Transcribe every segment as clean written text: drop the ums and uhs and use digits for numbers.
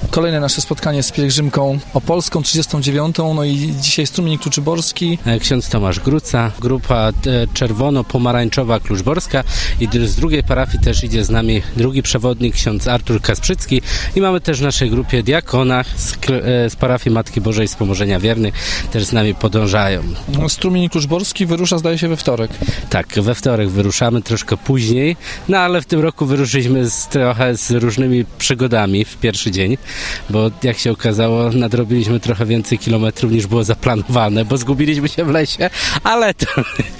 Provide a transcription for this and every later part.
Kolejne nasze spotkanie z pielgrzymką opolską 39. No i dzisiaj strumień kluczyborski. Ksiądz Tomasz Gruca, grupa czerwono-pomarańczowa kluczborska i z drugiej parafii też idzie z nami drugi przewodnik, ksiądz Artur Kasprzycki i mamy też w naszej grupie diakona z parafii Matki Bożej z Pomorzenia Wiernych, też z nami podążają. Strumień kluczborski wyrusza, zdaje się, we wtorek. Tak, we wtorek wyruszamy, troszkę później, no ale w tym roku wyruszyliśmy trochę z różnymi przygodami w pierwszy dzień, bo jak się okazało, nadrobiliśmy trochę więcej kilometrów niż było zaplanowane, bo zgubiliśmy się w lesie, ale to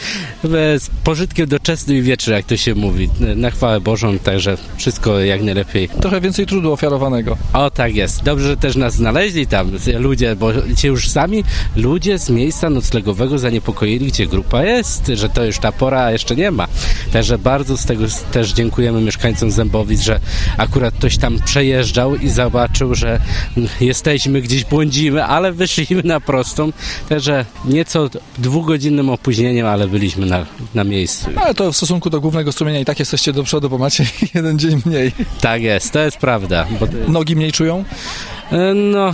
z pożytkiem doczesnym i wieczny, jak to się mówi, na chwałę Bożą, także wszystko jak najlepiej. Trochę więcej trudu ofiarowanego. O, tak jest. Dobrze, że też nas znaleźli tam ludzie, bo się już sami ludzie z miejsca noclegowego zaniepokoili, gdzie grupa jest, że to już ta pora, a jeszcze nie ma. Także bardzo z tego też dziękujemy mieszkańcom Zębowic, że akurat ktoś tam przejeżdżał i zobaczył, że jesteśmy, gdzieś błądzimy, ale wyszliśmy na prostą. Także nieco 2-godzinnym opóźnieniem, ale byliśmy na miejscu. Ale to w stosunku do głównego strumienia i tak jesteście do przodu, bo macie jeden dzień mniej. Tak jest, to jest prawda. Nogi mniej czują? No,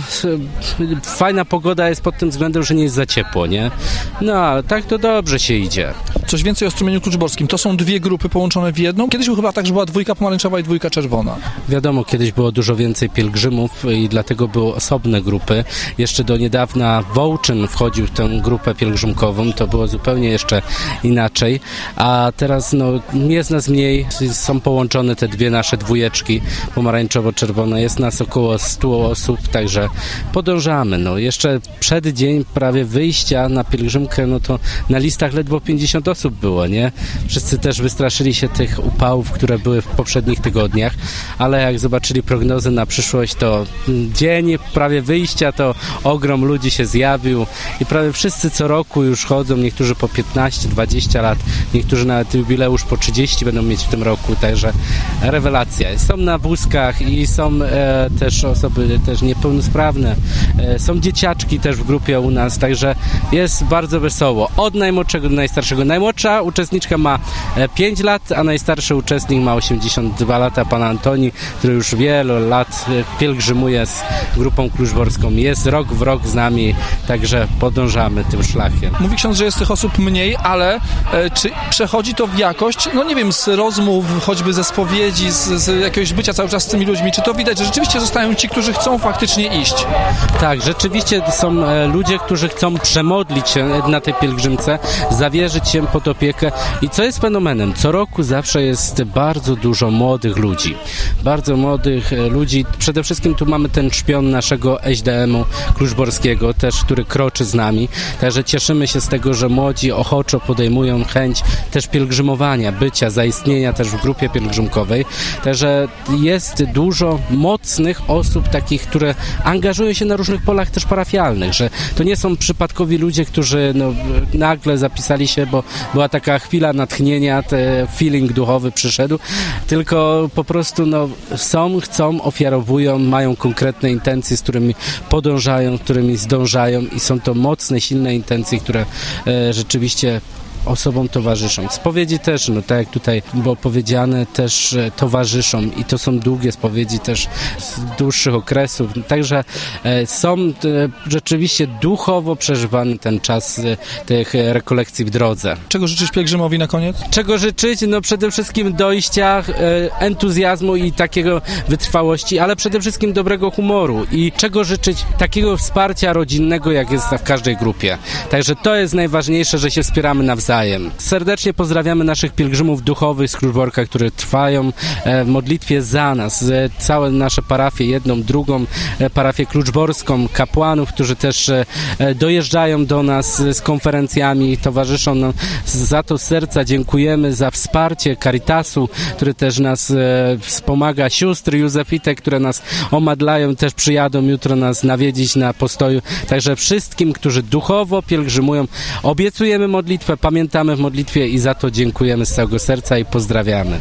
fajna pogoda jest pod tym względem, że nie jest za ciepło, nie? No, ale tak to dobrze się idzie. Coś więcej o strumieniu kluczborskim. To są dwie grupy połączone w jedną. Kiedyś chyba tak, że była dwójka pomarańczowa i dwójka czerwona. Wiadomo, kiedyś było dużo więcej pielgrzymów i dlatego były osobne grupy. Jeszcze do niedawna Wołczyn wchodził w tę grupę pielgrzymkową. To było zupełnie jeszcze inaczej. A teraz, no, jest nas mniej. Są połączone te dwie nasze dwójeczki pomarańczowo-czerwone. Jest nas około 100 osób. Także podążamy. No, jeszcze przed dzień prawie wyjścia na pielgrzymkę, no to na listach ledwo 50 osób było, nie? Wszyscy też wystraszyli się tych upałów, które były w poprzednich tygodniach, ale jak zobaczyli prognozę na przyszłość, to dzień prawie wyjścia, to ogrom ludzi się zjawił i prawie wszyscy co roku już chodzą, niektórzy po 15-20 lat, niektórzy nawet jubileusz po 30 będą mieć w tym roku, także rewelacja. Są na wózkach i są też osoby też niepełnosprawne. Są dzieciaczki też w grupie u nas, także jest bardzo wesoło. Od najmłodszego do najstarszego. Najmłodsza uczestniczka ma 5 lat, a najstarszy uczestnik ma 82 lata, pan Antoni, który już wiele lat pielgrzymuje z grupą kluczborską. Jest rok w rok z nami, także podążamy tym szlakiem. Mówi ksiądz, że jest tych osób mniej, ale czy przechodzi to w jakość, no nie wiem, z rozmów, choćby ze spowiedzi, z jakiegoś bycia cały czas z tymi ludźmi, czy to widać, że rzeczywiście zostają ci, którzy chcą faktycznie iść? Tak, rzeczywiście są ludzie, którzy chcą przemodlić się na tej pielgrzymce, zawierzyć się pod opiekę i co jest fenomenem, co roku zawsze jest bardzo dużo młodych ludzi. Bardzo młodych ludzi, przede wszystkim tu mamy ten szpion naszego SDM-u kluczborskiego, też który kroczy z nami, także cieszymy się z tego, że młodzi ochoczo podejmują chęć też pielgrzymowania, bycia, zaistnienia też w grupie pielgrzymkowej, także jest dużo mocnych osób takich, które angażują się na różnych polach też parafialnych, że to nie są przypadkowi ludzie, którzy nagle zapisali się, bo była taka chwila natchnienia, feeling duchowy przyszedł, tylko po prostu chcą, ofiarowują, mają konkretne intencje, z którymi podążają, którymi zdążają i są to mocne, silne intencje, które rzeczywiście osobom towarzyszą. Spowiedzi też, tak jak tutaj było powiedziane, też towarzyszą i to są długie spowiedzi też z dłuższych okresów. Także są rzeczywiście duchowo przeżywany ten czas tych rekolekcji w drodze. Czego życzysz pielgrzymowi na koniec? Czego życzyć? Przede wszystkim dojścia, entuzjazmu i takiego wytrwałości, ale przede wszystkim dobrego humoru i czego życzyć? Takiego wsparcia rodzinnego, jak jest w każdej grupie. Także to jest najważniejsze, że się wspieramy nawzajem. Serdecznie pozdrawiamy naszych pielgrzymów duchowych z Kluczborka, które trwają w modlitwie za nas. Całe nasze parafie, jedną, drugą parafię kluczborską, kapłanów, którzy też dojeżdżają do nas z konferencjami i towarzyszą nam. Za to serca dziękujemy, za wsparcie Caritasu, który też nas wspomaga, sióstr Józefitek, które nas omadlają, też przyjadą jutro nas nawiedzić na postoju. Także wszystkim, którzy duchowo pielgrzymują, obiecujemy modlitwę, pamiętamy w modlitwie i za to dziękujemy z całego serca i pozdrawiamy.